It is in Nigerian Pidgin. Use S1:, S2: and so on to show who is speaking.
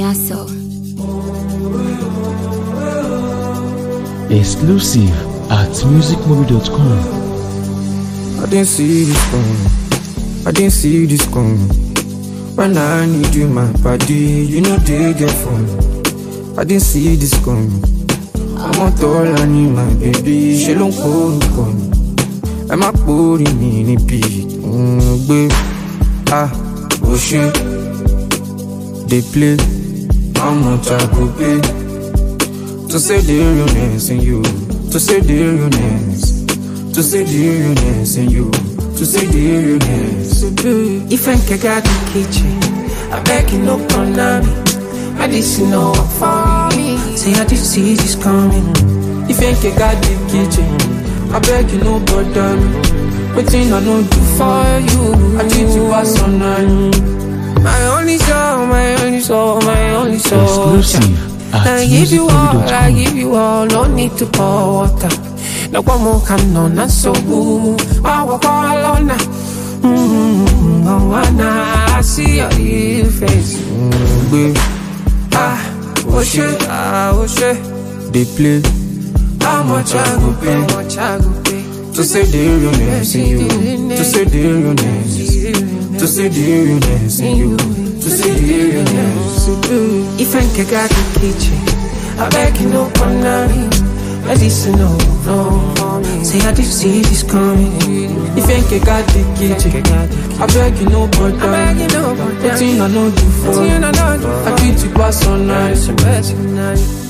S1: Niaso.
S2: Exclusive at musicmovie.com.
S3: I didn't see this coming. I didn't see this coming. When I need you, my body, you know they get fun. I didn't see this coming. I'm not all I need, my baby. She don't call me. I'm a booty mini beat. Babe, oh shit. They play. How much I go pay to say the realness in you, to say the realness, to say the realness in you, to say the realness.
S4: If I can get the kitchen, I beg you no me. Medicinal for me. Say I didn't see this coming.
S3: If I can get the kitchen, I beg you no bother me. Waiting I know do for you, I treat you as on nine. My only soul, my only soul, my only soul.
S2: Exclusive at
S4: I give you all, I
S2: musicmovie.com.
S4: give you all, no need to pour water. No one more come on, not so good. I walk all on now. I see your real face.
S3: Babe,
S4: oh shit,
S3: they play.
S4: how much I go pay,
S3: To say the realness in you, to say the realness, to say the realness in you, to say the realness.
S4: If I can get the kitchen, I beg you no me. Medicinal, no. Say I didn't see this coming.
S3: If I can get the kitchen, I beg you no bother. Waiting I know do for you, I treat you pass on night.